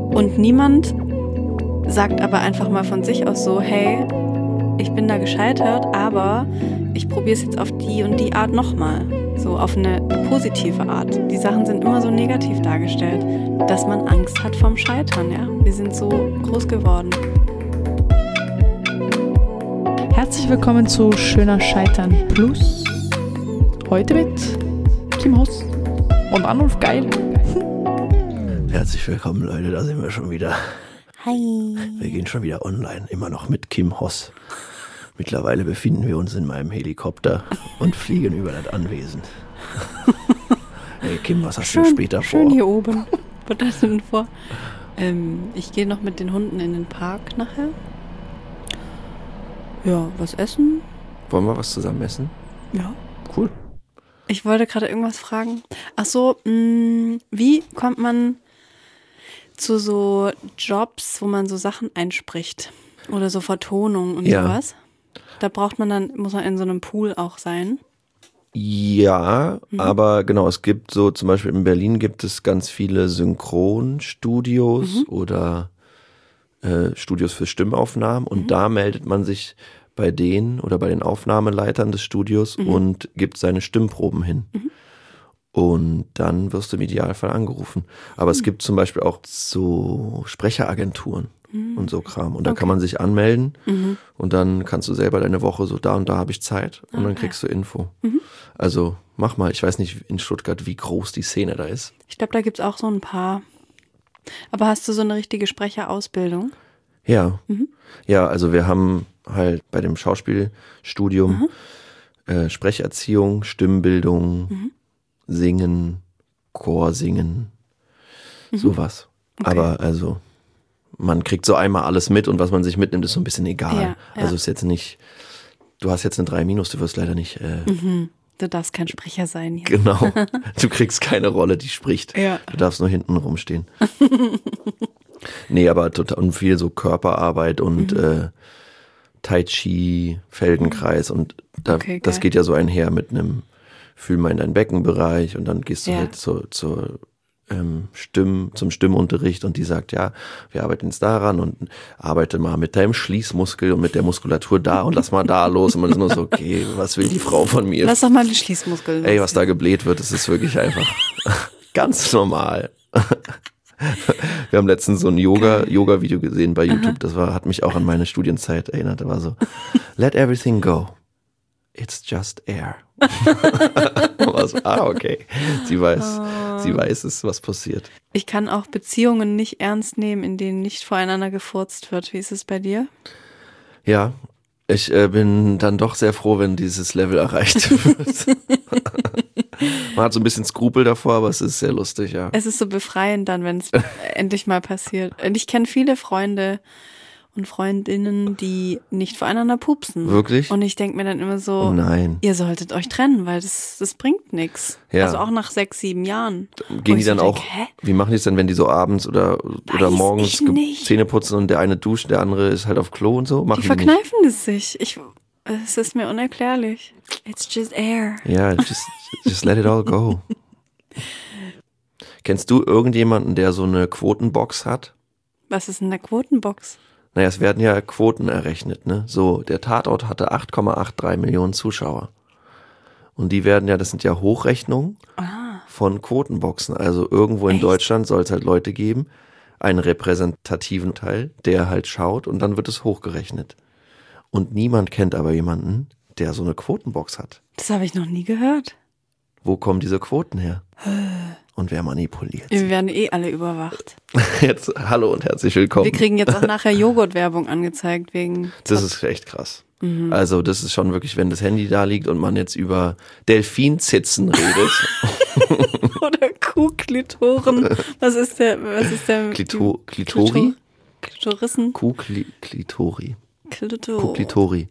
Und niemand sagt aber einfach mal von sich aus so, hey, ich bin da gescheitert, aber ich probiere es jetzt auf die und die Art nochmal. So auf eine positive Art. Die Sachen sind immer so negativ dargestellt, dass man Angst hat vorm Scheitern. Ja? Wir sind so groß geworden. Herzlich willkommen zu Schöner Scheitern Plus. Heute mit Kim Hoss und Arnulf Geil. Herzlich willkommen, Leute, da sind wir schon wieder. Hi. Wir gehen schon wieder online, immer noch mit Kim Hoss. Mittlerweile befinden wir uns in meinem Helikopter und fliegen über das Anwesen. Hey Kim, was hast du später vor? Schön hier oben. Was hast du denn vor? Ich gehe noch mit den Hunden in den Park nachher. Ja, was essen? Wollen wir was zusammen essen? Ja. Cool. Ich wollte gerade irgendwas fragen. Ach so, wie kommt man zu so Jobs, wo man so Sachen einspricht? Oder so Vertonung und sowas? Da muss man in so einem Pool auch sein. Ja, aber genau, es gibt so, zum Beispiel in Berlin gibt es ganz viele Synchronstudios oder Studios für Stimmaufnahmen und da meldet man sich bei denen oder bei den Aufnahmeleitern des Studios und gibt seine Stimmproben hin. Und dann wirst du im Idealfall angerufen. Aber es gibt zum Beispiel auch so Sprecheragenturen und so Kram. Und da kann man sich anmelden und dann kannst du selber deine Woche so da und da habe ich Zeit und dann kriegst du Info. Also mach mal, ich weiß nicht in Stuttgart, wie groß die Szene da ist. Ich glaube, da gibt's auch so ein paar. Aber hast du so eine richtige Sprecherausbildung? Ja, ja, also wir haben halt bei dem Schauspielstudium Sprecherziehung, Stimmbildung, Singen, Chorsingen, sowas. Okay. Aber also man kriegt so einmal alles mit und was man sich mitnimmt, ist so ein bisschen egal. Ja. Also ist jetzt nicht, du hast jetzt eine 3-, du wirst leider nicht... Du darfst kein Sprecher sein hier. Genau, du kriegst keine Rolle, die spricht. Ja. Du darfst nur hinten rumstehen. Nee, aber total und viel so Körperarbeit und Tai Chi, Feldenkreis und das geht ja so einher mit einem Fühl mal in deinen Beckenbereich und dann gehst du halt zum Stimmunterricht und die sagt, ja, wir arbeiten jetzt daran und arbeite mal mit deinem Schließmuskel und mit der Muskulatur da und lass mal da los und man ist nur so, okay, was will die Frau von mir? Lass doch mal den Schließmuskel los. Ey, was da gebläht wird, das ist wirklich einfach ganz normal. Wir haben letztens so ein Yoga-Video gesehen bei YouTube, das hat mich auch an meine Studienzeit erinnert, da war so, let everything go. It's just air. So, okay. Sie weiß es, was passiert. Ich kann auch Beziehungen nicht ernst nehmen, in denen nicht voreinander gefurzt wird. Wie ist es bei dir? Ja, ich bin dann doch sehr froh, wenn dieses Level erreicht wird. Man hat so ein bisschen Skrupel davor, aber es ist sehr lustig, ja. Es ist so befreiend dann, wenn es endlich mal passiert. Und ich kenne viele Freunde und Freundinnen, die nicht voreinander pupsen. Wirklich? Und ich denke mir dann immer so, oh nein. Ihr solltet euch trennen, weil das bringt nichts. Ja. Also auch nach 6, 7 Jahren. Gehen die dann auch, wie machen die es denn, wenn die so abends oder morgens Zähne putzen und der eine duscht, der andere ist halt auf Klo und so? Die verkneifen es sich. Es ist mir unerklärlich. It's just air. Ja, just let it all go. Kennst du irgendjemanden, der so eine Quotenbox hat? Was ist denn eine Quotenbox? Naja, es werden ja Quoten errechnet, ne? So, der Tatort hatte 8,83 Millionen Zuschauer. Und die werden ja, das sind ja Hochrechnungen von Quotenboxen. Also irgendwo in Deutschland soll es halt Leute geben, einen repräsentativen Teil, der halt schaut und dann wird es hochgerechnet. Und niemand kennt aber jemanden, der so eine Quotenbox hat. Das habe ich noch nie gehört. Wo kommen diese Quoten her? Und wer manipuliert sie? Wir werden alle überwacht. Jetzt, hallo und herzlich willkommen. Wir kriegen jetzt auch nachher Joghurtwerbung angezeigt wegen... Das ist echt krass. Also das ist schon wirklich, wenn das Handy da liegt und man jetzt über Delfinzitzen redet. Oder Kuhklitoren. Was ist der? Klitori? Klitorissen? Kuhklitori. Klito. Kuhklitori.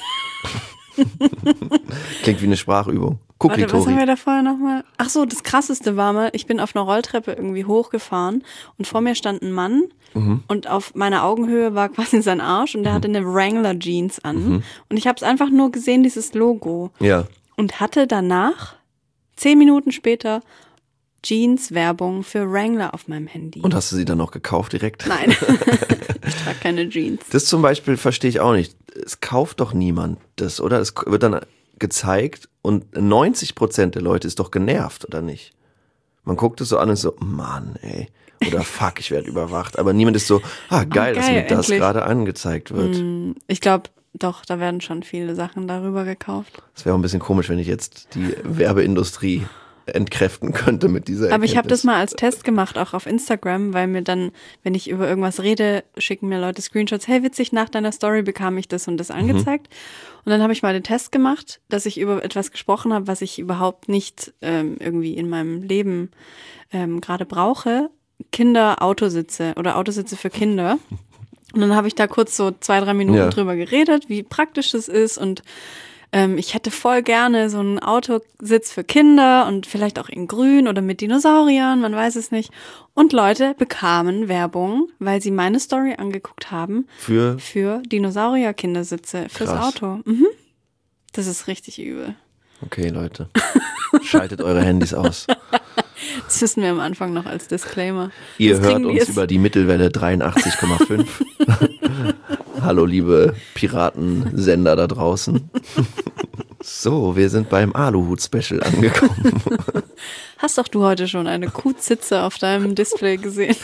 Klingt wie eine Sprachübung. Warte, was haben wir da vorher nochmal? Ach so, das Krasseste war mal, ich bin auf einer Rolltreppe irgendwie hochgefahren und vor mir stand ein Mann und auf meiner Augenhöhe war quasi sein Arsch und der hatte eine Wrangler Jeans an und ich habe es einfach nur gesehen, dieses Logo. Ja. Und hatte danach 10 Minuten später Jeans-Werbung für Wrangler auf meinem Handy. Und hast du sie dann noch gekauft direkt? Nein, ich trage keine Jeans. Das zum Beispiel verstehe ich auch nicht. Es kauft doch niemand das, oder? Es wird dann gezeigt und 90% der Leute ist doch genervt, oder nicht? Man guckt es so an und ist so, Mann, ey. Oder fuck, ich werde überwacht. Aber niemand ist so, geil, dass mir das gerade angezeigt wird. Ich glaube, doch, da werden schon viele Sachen darüber gekauft. Es wäre auch ein bisschen komisch, wenn ich jetzt die Werbeindustrie entkräften könnte mit dieser Erkenntnis. Aber ich habe das mal als Test gemacht, auch auf Instagram, weil mir dann, wenn ich über irgendwas rede, schicken mir Leute Screenshots, hey witzig, nach deiner Story bekam ich das und das angezeigt. Und dann habe ich mal den Test gemacht, dass ich über etwas gesprochen habe, was ich überhaupt nicht irgendwie in meinem Leben gerade brauche. Kinder-Autositze oder Autositze für Kinder. Und dann habe ich da kurz so 2-3 Minuten drüber geredet, wie praktisch das ist und ich hätte voll gerne so einen Autositz für Kinder und vielleicht auch in grün oder mit Dinosauriern, man weiß es nicht. Und Leute bekamen Werbung, weil sie meine Story angeguckt haben für Dinosaurier-Kindersitze fürs Auto. Das ist richtig übel. Okay, Leute, schaltet eure Handys aus. Das wissen wir am Anfang noch als Disclaimer. Ihr hört uns über die Mittelwelle 83,5. Hallo, liebe Piratensender da draußen. So, wir sind beim Aluhut-Special angekommen. Hast doch du heute schon eine Kuhzitze auf deinem Display gesehen?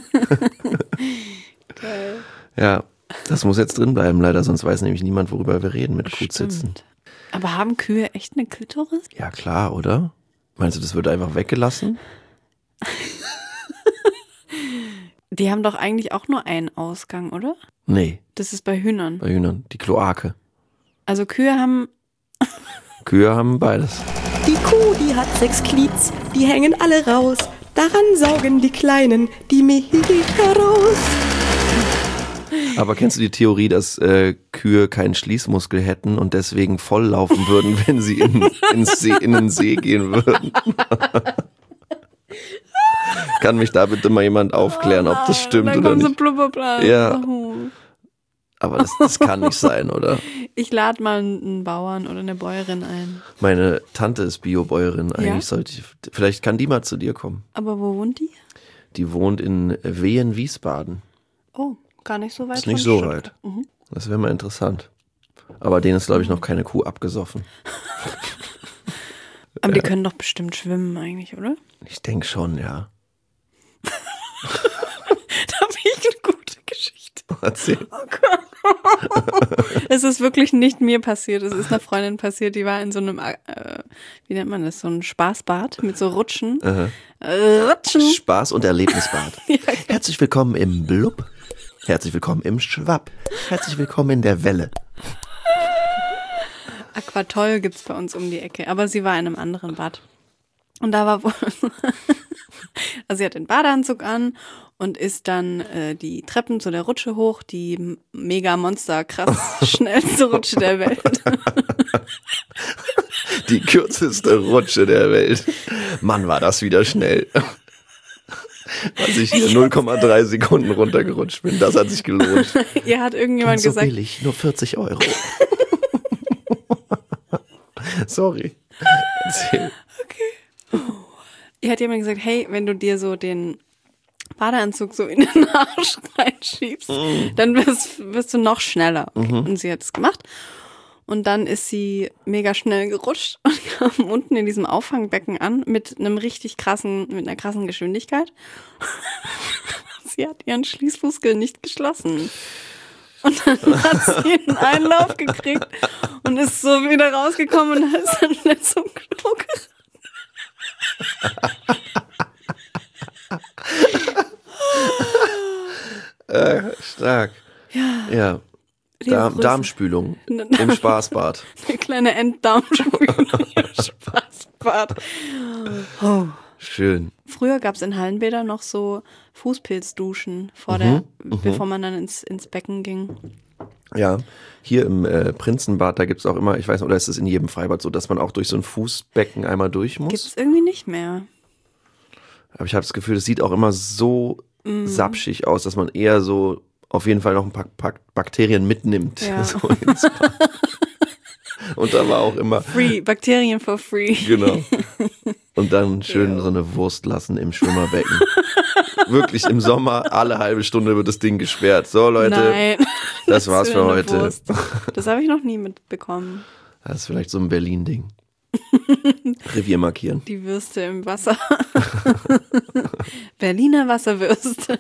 Geil. Ja, das muss jetzt drin bleiben, leider, sonst weiß nämlich niemand, worüber wir reden mit Kuhzitzen. Aber haben Kühe echt eine Klitoris? Ja, klar, oder? Meinst du, das wird einfach weggelassen? Die haben doch eigentlich auch nur einen Ausgang, oder? Nee. Das ist bei Hühnern. Bei Hühnern, die Kloake. Also Kühe haben beides. Die Kuh, die hat 6 Glieds, die hängen alle raus. Daran saugen die Kleinen die Milch heraus. Aber kennst du die Theorie, dass Kühe keinen Schließmuskel hätten und deswegen voll laufen würden, wenn sie in den See gehen würden? Kann mich da bitte mal jemand aufklären, ob das stimmt dann oder kommt nicht? So Blubberblasen. Ja. Aber das kann nicht sein, oder? Ich lade mal einen Bauern oder eine Bäuerin ein. Meine Tante ist Biobäuerin. Eigentlich Ja? vielleicht kann die mal zu dir kommen. Aber wo wohnt die? Die wohnt in Wehen-Wiesbaden. Oh, gar nicht so weit. Ist nicht von so Stuttgart. weit. Das wäre mal interessant. Aber denen ist, glaube ich, noch keine Kuh abgesoffen. Aber die können doch bestimmt schwimmen eigentlich, oder? Ich denke schon, ja. Da habe ich eine gute Geschichte. Erzähl. Oh Gott. Es ist wirklich nicht mir passiert. Es ist einer Freundin passiert, die war in so einem, wie nennt man das, so ein Spaßbad mit so Rutschen. Rutschen. Spaß- und Erlebnisbad. Ja. Herzlich willkommen im Blub. Herzlich willkommen im Schwapp. Herzlich willkommen in der Welle. Aquatoll gibt's bei uns um die Ecke, aber sie war in einem anderen Bad. Und da war wohl, also sie hat den Badeanzug an und ist dann die Treppen zu der Rutsche hoch, die mega monster krass schnellste Rutsche der Welt. Die kürzeste Rutsche der Welt. Mann, war das wieder schnell. Als ich hier 0,3 Sekunden runtergerutscht bin, das hat sich gelohnt. Ihr hat irgendjemand so gesagt, billig, nur 40 €. Sorry. Erzähl. ihr hat jemand gesagt, hey, wenn du dir so den Badeanzug so in den Arsch reinschiebst, dann wirst du noch schneller. Okay. Und sie hat es gemacht. Und dann ist sie mega schnell gerutscht und kam unten in diesem Auffangbecken an mit einer krassen Geschwindigkeit. Sie hat ihren Schließmuskel nicht geschlossen. Und dann hat sie einen Einlauf gekriegt und ist so wieder rausgekommen und ist dann schnell zum Klo gerannt. Stark. Ja. Darmspülung im Spaßbad. Eine kleine Enddarmspülung im Spaßbad. Oh. Schön. Früher gab es in Hallenbädern noch so Fußpilzduschen bevor man dann ins Becken ging. Ja, hier im Prinzenbad, da gibt es auch immer, ich weiß nicht, oder ist es in jedem Freibad so, dass man auch durch so ein Fußbecken einmal durch muss? Gibt es irgendwie nicht mehr. Aber ich habe das Gefühl, das sieht auch immer so sapschig aus, dass man eher so auf jeden Fall noch ein paar Bakterien mitnimmt. Ja. So ins Bad. Und da war auch immer... Free, Bakterien for free. Genau. Und dann schön so eine Wurst lassen im Schwimmerbecken. Wirklich im Sommer, alle halbe Stunde wird das Ding gesperrt. So Leute, Nein. das war's für heute. Wurst. Das habe ich noch nie mitbekommen. Das ist vielleicht so ein Berlin-Ding. Revier markieren. Die Würste im Wasser. Berliner Wasserwürste.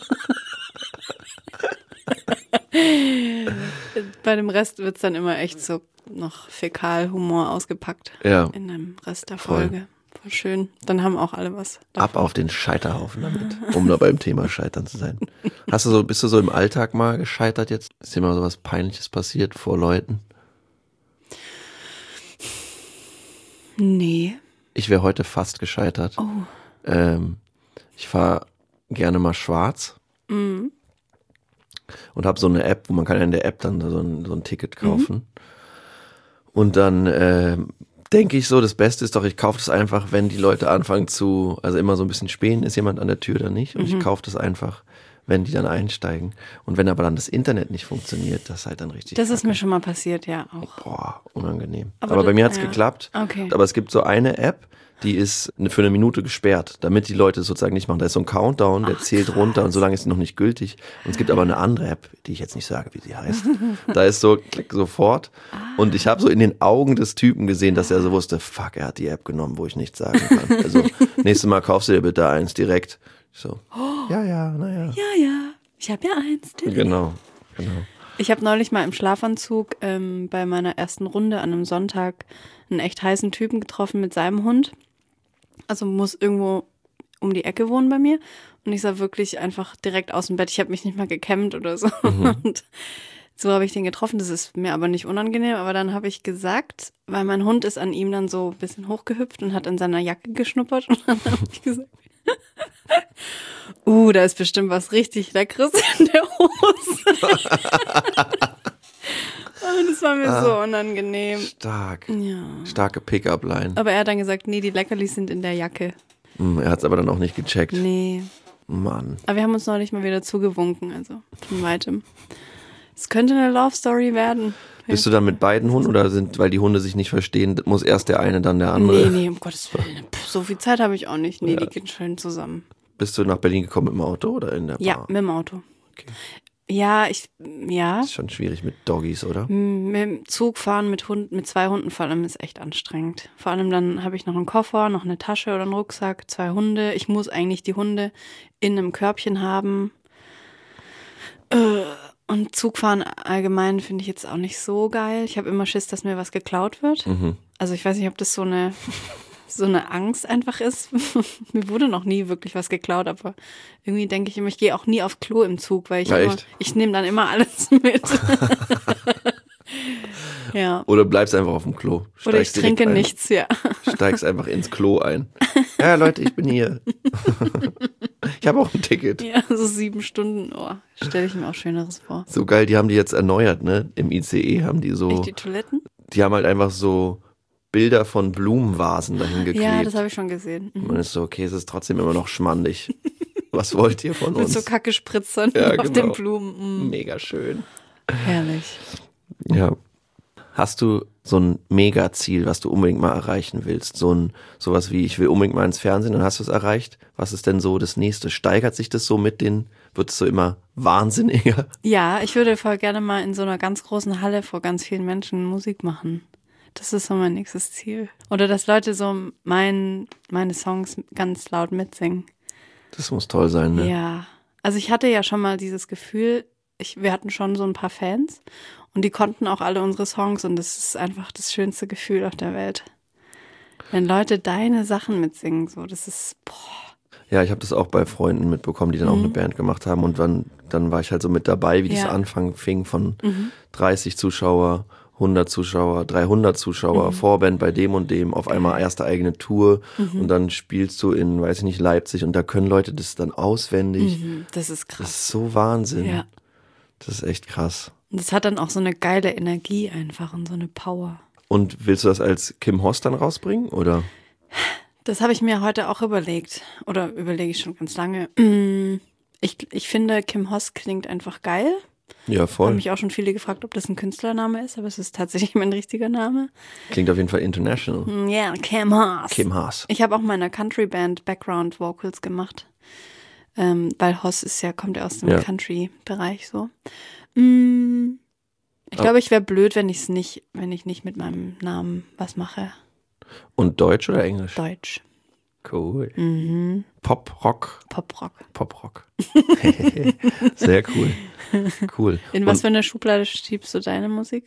Bei dem Rest wird es dann immer echt so noch Fäkalhumor ausgepackt. Ja. In dem Rest der Folge. Voll schön. Dann haben auch alle was davon. Ab auf den Scheiterhaufen damit, um da beim Thema Scheitern zu sein. Bist du so im Alltag mal gescheitert jetzt? Ist dir mal so was Peinliches passiert vor Leuten? Nee. Ich wäre heute fast gescheitert. Oh. Ich fahre gerne mal schwarz. Mhm. Und habe so eine App, wo man kann ja in der App dann so ein Ticket kaufen. Und dann denke ich so, das Beste ist doch, ich kaufe das einfach, wenn die Leute anfangen also immer so ein bisschen spähen, ist jemand an der Tür oder nicht. Und ich kaufe das einfach, wenn die dann einsteigen. Und wenn aber dann das Internet nicht funktioniert, das ist halt dann richtig. Das ist mir schon mal passiert, ja auch. Boah, unangenehm. Aber Aber bei mir hat's ja. geklappt. Okay. Aber es gibt so eine App, die ist für eine Minute gesperrt, damit die Leute sozusagen nicht machen. Da ist so ein Countdown, der zählt runter und so lange ist sie noch nicht gültig. Und es gibt aber eine andere App, die ich jetzt nicht sage, wie sie heißt. Da ist so, klick sofort. Und ich habe so in den Augen des Typen gesehen, dass er so wusste, fuck, er hat die App genommen, wo ich nichts sagen kann. Also, nächstes Mal kaufst du dir bitte eins direkt. So, naja. Ja, ich habe ja eins. Genau. Ich habe neulich mal im Schlafanzug bei meiner ersten Runde an einem Sonntag einen echt heißen Typen getroffen mit seinem Hund. Also muss irgendwo um die Ecke wohnen bei mir. Und ich sah wirklich einfach direkt aus dem Bett. Ich habe mich nicht mal gekämmt oder so. Und so habe ich den getroffen. Das ist mir aber nicht unangenehm. Aber dann habe ich gesagt, weil mein Hund ist an ihm dann so ein bisschen hochgehüpft und hat in seiner Jacke geschnuppert. Und dann habe ich gesagt, da ist bestimmt was richtig Leckeres in der Hose. Und das war mir so unangenehm. Stark. Ja. Starke Pick-up-Line. Aber er hat dann gesagt, nee, die Leckerlis sind in der Jacke. Er hat es aber dann auch nicht gecheckt. Nee. Mann. Aber wir haben uns neulich mal wieder zugewunken, also von weitem. Es könnte eine Love-Story werden. Bist du dann mit beiden Hunden oder weil die Hunde sich nicht verstehen, muss erst der eine, dann der andere? Nee, um Gottes Willen. So viel Zeit habe ich auch nicht. Nee, die gehen schön zusammen. Bist du nach Berlin gekommen mit dem Auto oder in der Bar? Ja, mit dem Auto. Okay. Ja. Ist schon schwierig mit Doggies, oder? Mit dem Zug fahren mit 2 Hunden vor allem ist echt anstrengend. Vor allem dann habe ich noch einen Koffer, noch eine Tasche oder einen Rucksack, 2 Hunde. Ich muss eigentlich die Hunde in einem Körbchen haben. Und Zugfahren allgemein finde ich jetzt auch nicht so geil. Ich habe immer Schiss, dass mir was geklaut wird. Also ich weiß nicht, ob das so eine Angst einfach ist. Mir wurde noch nie wirklich was geklaut, aber irgendwie denke ich immer, ich gehe auch nie auf Klo im Zug, weil ich nehme dann immer alles mit. Ja. Oder bleibst einfach auf dem Klo. Oder ich trinke nichts, ja. Steigst einfach ins Klo ein. Ja, Leute, ich bin hier. Ich habe auch ein Ticket. Ja, so 7 Stunden. Stelle ich mir auch Schöneres vor. So geil, die haben die jetzt erneuert, ne? Im ICE haben die so. Echt die Toiletten? Die haben halt einfach so Bilder von Blumenvasen dahin geklebt. Ja, das habe ich schon gesehen. Man ist so, okay, es ist trotzdem immer noch schmandig. Was wollt ihr von uns? Mit so Kacke-Spritzern auf den Blumen. Mega schön. Herrlich. Ja. Hast du so ein Mega-Ziel, was du unbedingt mal erreichen willst? Sowas wie, ich will unbedingt mal ins Fernsehen, dann hast du es erreicht. Was ist denn so das Nächste? Steigert sich das so wird es so immer wahnsinniger? Ja, ich würde voll gerne mal in so einer ganz großen Halle vor ganz vielen Menschen Musik machen. Das ist so mein nächstes Ziel. Oder dass Leute so meine Songs ganz laut mitsingen. Das muss toll sein, ne? Ja. Also ich hatte ja schon mal dieses Gefühl, wir hatten schon so ein paar Fans und die konnten auch alle unsere Songs und das ist einfach das schönste Gefühl auf der Welt. Wenn Leute deine Sachen mitsingen, so, das ist, Ja, ich habe das auch bei Freunden mitbekommen, die dann auch eine Band gemacht haben und dann war ich halt so mit dabei, wie das Anfang fing von 30 Zuschauer, 100 Zuschauer, 300 Zuschauer, Vorband bei dem und dem, auf einmal erste eigene Tour und dann spielst du in, weiß ich nicht, Leipzig und da können Leute das dann auswendig. Das ist krass. Das ist so Wahnsinn. Ja. Das ist echt krass. Und das hat dann auch so eine geile Energie einfach und so eine Power. Und willst du das als Kim Hoss dann rausbringen, oder? Das habe ich mir heute auch überlegt. Oder überlege ich schon ganz lange. Ich finde, Kim Hoss klingt einfach geil. Ja, Haben voll. mich auch schon viele gefragt, ob das ein Künstlername ist, aber es ist tatsächlich mein richtiger Name. Klingt auf jeden Fall international. Ja, Kim Haas. Kim Haas. Ich habe auch meiner Country-Band Background Vocals gemacht, weil Hoss kommt ja aus dem Ja. Country-Bereich so. Ich glaube, ich wäre blöd, wenn ich nicht mit meinem Namen was mache. Und Deutsch oder Englisch? Deutsch. Cool. Mhm. Pop, Rock. Pop-Rock. Pop, Rock. Sehr cool. Cool. In was für eine Schublade schiebst du deine Musik?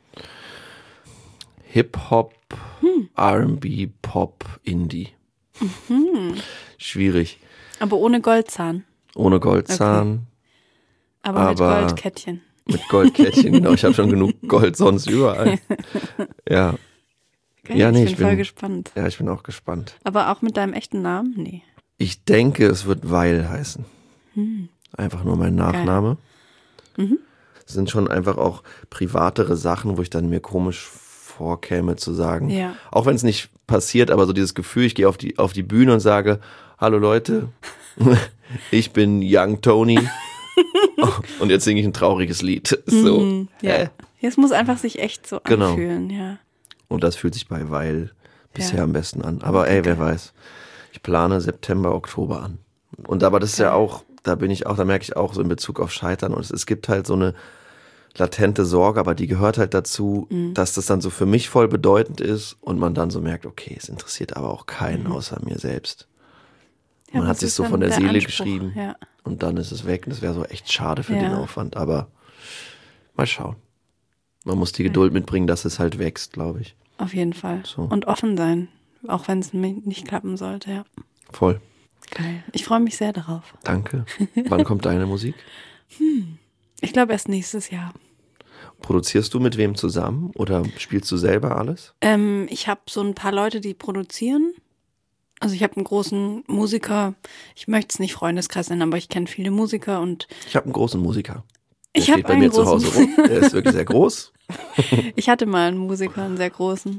Hip-Hop, R&B, Pop, Indie. Schwierig. Aber ohne Goldzahn. Ohne Goldzahn, Aber mit Aber- Goldkettchen. mit Goldkettchen. Genau, ich habe schon genug Gold sonst überall. Ja, Geil, Ja, nee, ich ich bin voll bin- gespannt. ja, ich bin auch gespannt. Aber auch mit deinem echten Namen? Nee. Ich denke, es wird Weil heißen. Einfach nur mein Nachname. Es sind schon einfach auch privatere Sachen, wo ich dann mir komisch vorkäme zu sagen. Ja. Auch wenn es nicht passiert, aber so dieses Gefühl, ich gehe auf die Bühne und sage, hallo Leute, ich bin Young Tony und jetzt singe ich ein trauriges Lied. So. Ja. Es muss einfach sich echt so Genau. anfühlen, ja. Und das fühlt sich bei Weil bisher Ja. am besten an. Aber ey, wer weiß. Ich plane September, Oktober an. Und aber das ist ja auch, da merke ich auch so in Bezug auf Scheitern. Und es gibt halt so eine latente Sorge, aber die gehört halt dazu, dass das dann so für mich voll bedeutend ist und man dann so merkt, okay, es interessiert aber auch keinen außer mir selbst. Ja, Man hat das sich ist so dann von der Seele Anspruch, geschrieben Ja. und dann ist es weg. Und das wäre so echt schade für Ja. den Aufwand. Aber mal schauen. Man muss die Geduld mitbringen, dass es halt wächst, glaube ich. Auf jeden Fall. So. Und offen sein, auch wenn es nicht klappen sollte, ja. Voll. Geil. Ich freue mich sehr darauf. Danke. Wann kommt deine Musik? Ich glaube erst nächstes Jahr. Produzierst du mit wem zusammen oder spielst du selber alles? Ich habe so ein paar Leute, die produzieren. Also ich habe einen großen Musiker, ich möchte es nicht Freundeskreis nennen, aber ich kenne viele Musiker und Ich habe einen großen Musiker. Der Ich hab steht bei einen mir zu großen- Hause rum. Der ist wirklich sehr groß. ich hatte mal einen Musiker, einen sehr großen.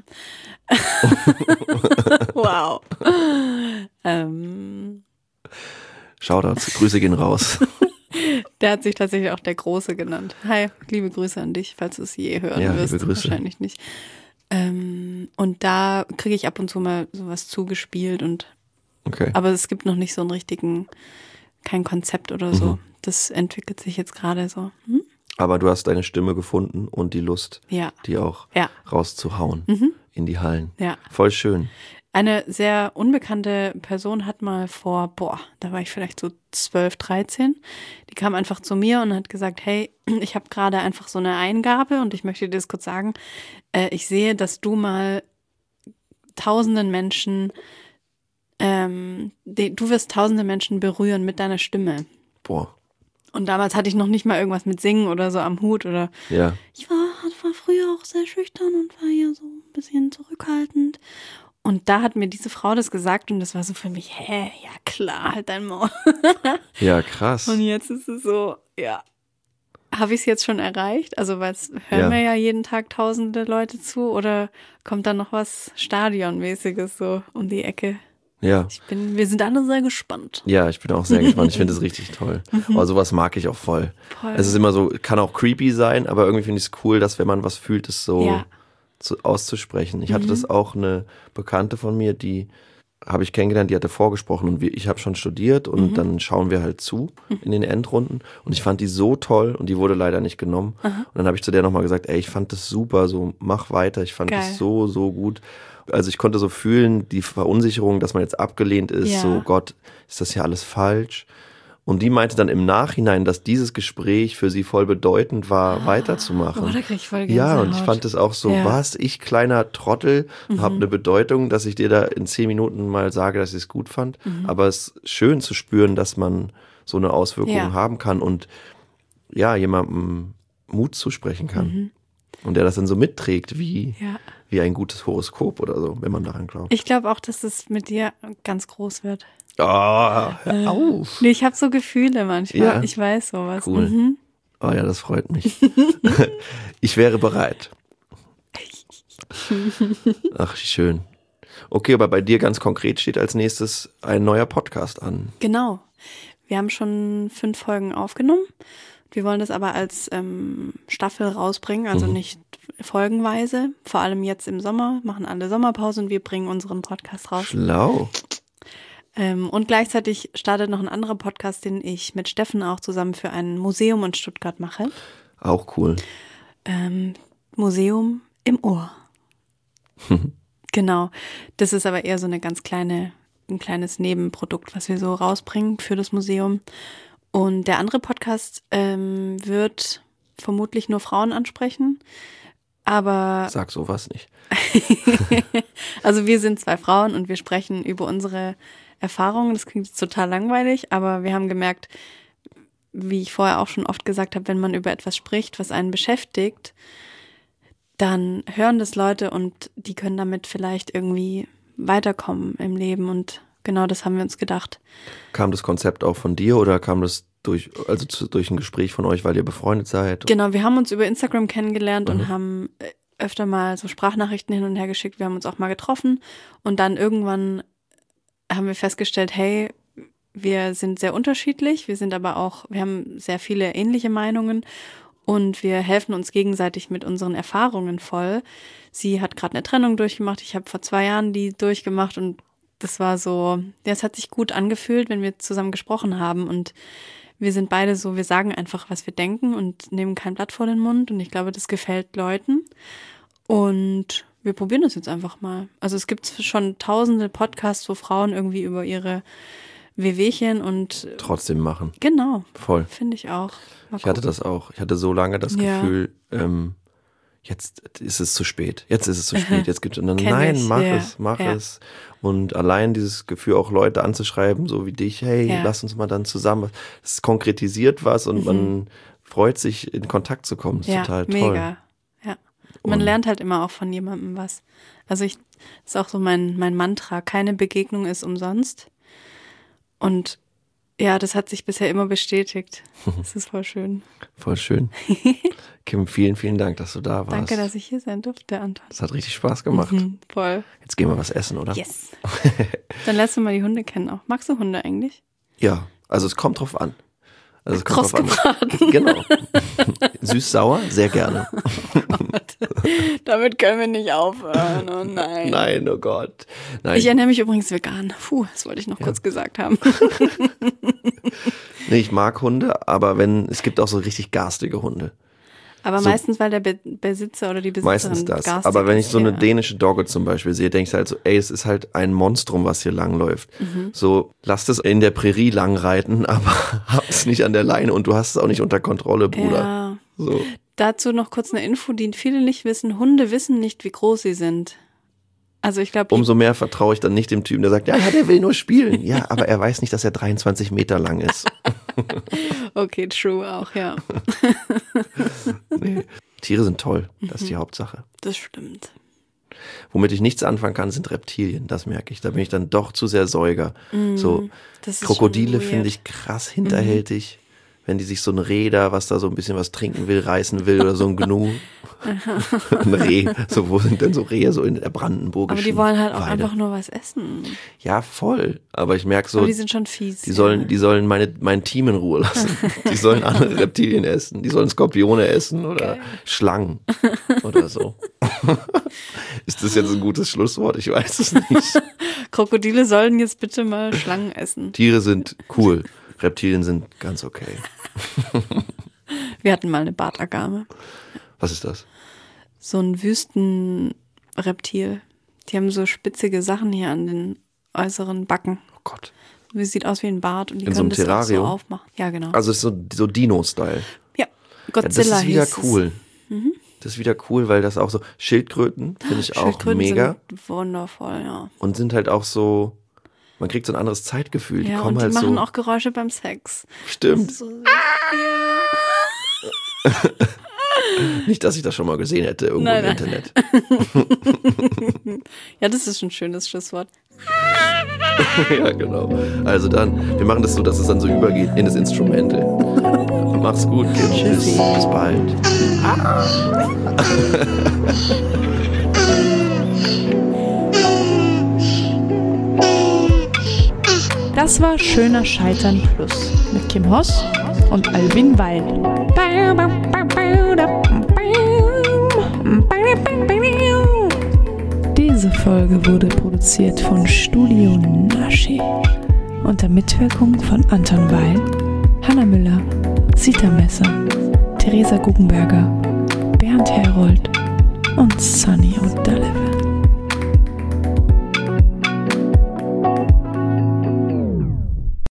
Wow. Shoutouts, Grüße gehen raus. Der hat sich tatsächlich auch der Große genannt. Hi, liebe Grüße an dich, falls du es je hören Ja, wirst. liebe Grüße. Wahrscheinlich nicht. Und da kriege ich ab und zu mal sowas zugespielt Okay. aber es gibt noch nicht so einen richtigen, kein Konzept oder so. Mhm. Das entwickelt sich jetzt gerade so. Aber du hast deine Stimme gefunden und die Lust, Ja, die auch ja, rauszuhauen in die Hallen. ja. Voll schön. Eine sehr unbekannte Person hat mal da war ich vielleicht so 12, 13, die kam einfach zu mir und hat gesagt, hey, ich habe gerade einfach so eine Eingabe und ich möchte dir das kurz sagen. Ich sehe, dass du mal tausenden Menschen, du wirst tausende Menschen berühren mit deiner Stimme. Boah. Und damals hatte ich noch nicht mal irgendwas mit Singen oder so am Hut oder Ja. ich war früher auch sehr schüchtern und war ja so ein bisschen zurückhaltend. Und da hat mir diese Frau das gesagt und das war so für mich, ja klar, halt dein Maul. Ja, krass. Und jetzt ist es so, ja, habe ich es jetzt schon erreicht? Also weil es hören Ja. mir ja jeden Tag tausende Leute zu oder kommt da noch was Stadionmäßiges so um die Ecke? Ja. Wir sind alle sehr gespannt. Ja, ich bin auch sehr gespannt. Ich finde es richtig toll. Aber sowas mag ich auch voll. Voll. Es ist immer so, kann auch creepy sein, aber irgendwie finde ich es cool, dass wenn man was fühlt, es so Ja. auszusprechen. Ich hatte das auch, eine Bekannte von mir, die habe ich kennengelernt, die hatte vorgesprochen und ich habe schon studiert und dann schauen wir halt zu in den Endrunden und ich fand die so toll und die wurde leider nicht genommen. Und dann habe ich zu der nochmal gesagt, ey, ich fand das super, so mach weiter, ich fand Geil. das so, so gut. Also ich konnte so fühlen, die Verunsicherung, dass man jetzt abgelehnt ist, Ja. so Gott, ist das ja alles falsch? Und die meinte dann im Nachhinein, dass dieses Gespräch für sie voll bedeutend war, weiterzumachen. Oh, da krieg ich voll Ja, und ich Gänsehaut. fand es auch so, Ja. was, ich kleiner Trottel, habe eine Bedeutung, dass ich dir da in 10 Minuten mal sage, dass ich es gut fand. Aber es ist schön zu spüren, dass man so eine Auswirkung Ja. haben kann und ja, jemandem Mut zusprechen kann. Und der das dann so mitträgt, wie ein gutes Horoskop oder so, wenn man daran glaubt. Ich glaube auch, dass es mit dir ganz groß wird. Hör auf. Nee, ich habe so Gefühle manchmal. Ja. Ich weiß sowas. Cool. Mhm. Oh ja, das freut mich. Ich wäre bereit. Ach, schön. Okay, aber bei dir ganz konkret steht als nächstes ein neuer Podcast an. Genau. Wir haben schon 5 Folgen aufgenommen. Wir wollen das aber als Staffel rausbringen, also nicht folgenweise. Vor allem jetzt im Sommer, machen alle Sommerpause und wir bringen unseren Podcast raus. Schlau. Und gleichzeitig startet noch ein anderer Podcast, den ich mit Steffen auch zusammen für ein Museum in Stuttgart mache. Auch cool. Museum im Ohr. Genau. Das ist aber eher so ein kleines Nebenprodukt, was wir so rausbringen für das Museum. Und der andere Podcast wird vermutlich nur Frauen ansprechen. Aber Sag sowas nicht. also wir sind 2 Frauen und wir sprechen über unsere Erfahrungen. Das klingt jetzt total langweilig, aber wir haben gemerkt, wie ich vorher auch schon oft gesagt habe, wenn man über etwas spricht, was einen beschäftigt, dann hören das Leute und die können damit vielleicht irgendwie weiterkommen im Leben. Und genau das haben wir uns gedacht. Kam das Konzept auch von dir oder kam das durch ein Gespräch von euch, weil ihr befreundet seid? Genau, wir haben uns über Instagram kennengelernt und haben öfter mal so Sprachnachrichten hin und her geschickt. Wir haben uns auch mal getroffen und dann irgendwann haben wir festgestellt, hey, wir sind sehr unterschiedlich, wir haben sehr viele ähnliche Meinungen und wir helfen uns gegenseitig mit unseren Erfahrungen voll. Sie hat gerade eine Trennung durchgemacht, ich habe vor 2 Jahren die durchgemacht und das war so, es hat sich gut angefühlt, wenn wir zusammen gesprochen haben und wir sind beide so, wir sagen einfach, was wir denken und nehmen kein Blatt vor den Mund und ich glaube, das gefällt Leuten und wir probieren das jetzt einfach mal. Also es gibt schon tausende Podcasts, wo Frauen irgendwie über ihre Wehwehchen und trotzdem machen. Genau. Voll. Finde ich auch. Ich hatte das auch. Ich hatte so lange das Gefühl, jetzt ist es zu spät. Jetzt ist es zu spät. Jetzt gibt's und dann, nein, mach es. Und allein dieses Gefühl, auch Leute anzuschreiben, so wie dich, hey, lass uns mal dann zusammen. Es konkretisiert was und man freut sich, in Kontakt zu kommen. Das ist total toll. Mega. Ja. Man lernt halt immer auch von jemandem was. Also das ist auch so mein Mantra. Keine Begegnung ist umsonst. Und ja, das hat sich bisher immer bestätigt. Das ist voll schön. Voll schön. Kim, vielen, vielen Dank, dass du da warst. Danke, dass ich hier sein durfte, Anton. Das hat richtig Spaß gemacht. Voll. Jetzt gehen wir was essen, oder? Yes. Dann lässt du mal die Hunde kennen auch. Magst du Hunde eigentlich? Ja, also es kommt drauf an. Also es kommt drauf an. Genau. Süß-sauer, sehr gerne. Oh Gott. Damit können wir nicht aufhören. Oh nein. Nein, oh Gott. Nein. Ich ernähre mich übrigens vegan. Das wollte ich noch kurz gesagt haben. Nee, ich mag Hunde, aber es gibt auch so richtig garstige Hunde. Aber so, meistens, weil der Besitzer oder die Besitzerin meistens das. garstig Aber wenn ich so eine ist, dänische Dogge zum Beispiel sehe, denke ich halt so, ey, es ist halt ein Monstrum, was hier langläuft. So, lasst es in der Prärie langreiten, aber habt es nicht an der Leine und du hast es auch nicht unter Kontrolle, Bruder. Ja. So. Dazu noch kurz eine Info, die viele nicht wissen. Hunde wissen nicht, wie groß sie sind. Also ich glaube, umso mehr vertraue ich dann nicht dem Typen, der sagt, ja, der will nur spielen. Ja, aber er weiß nicht, dass er 23 Meter lang ist. Okay, true auch, ja. Nee. Tiere sind toll, das ist die Hauptsache. Das stimmt. Womit ich nichts anfangen kann, sind Reptilien, das merke ich. Da bin ich dann doch zu sehr Säuger. So Krokodile finde ich krass hinterhältig. Wenn die sich so ein Reh da, was da so ein bisschen was trinken will, reißen will oder so ein Gnu. Ein Reh. So, wo sind denn so Rehe so in der brandenburgischen Aber die wollen halt auch Weide? einfach nur was essen. Ja, voll. Aber ich merke so, aber die sind schon fies. Die sollen mein Team in Ruhe lassen. Die sollen andere Reptilien essen. Die sollen Skorpione essen oder Schlangen oder so. Ist das jetzt ein gutes Schlusswort? Ich weiß es nicht. Krokodile sollen jetzt bitte mal Schlangen essen. Tiere sind cool. Reptilien sind ganz okay. Wir hatten mal eine Bartagame. Was ist das? So ein Wüstenreptil. Die haben so spitzige Sachen hier an den äußeren Backen. Oh Gott. Die sieht aus wie ein Bart und die in können so einem das auch so Terrarium aufmachen. Ja, genau. Also ist so Dino-Style. Ja, Godzilla das ist wieder hieß cool. Das ist wieder cool, weil das auch so Schildkröten finde ich auch mega. Sind wundervoll, ja. Und sind halt auch so, man kriegt so ein anderes Zeitgefühl. Die ja, kommen und die halt machen so, auch Geräusche beim Sex. Stimmt. So, Nicht, dass ich das schon mal gesehen hätte irgendwo im Internet. Ja, das ist ein schönes Schlusswort. Ja, genau. Also dann, wir machen das so, dass es dann so übergeht in das Instrumental. Mach's gut, Kim. Bis bald. Das war Schöner Scheitern Plus mit Kim Hoss und Alvin Weil. Diese Folge wurde produziert von Studio Naschi unter Mitwirkung von Anton Weil, Hanna Müller, Sita Messer, Theresa Guggenberger, Bernd Herold und Sunny O'Donovan.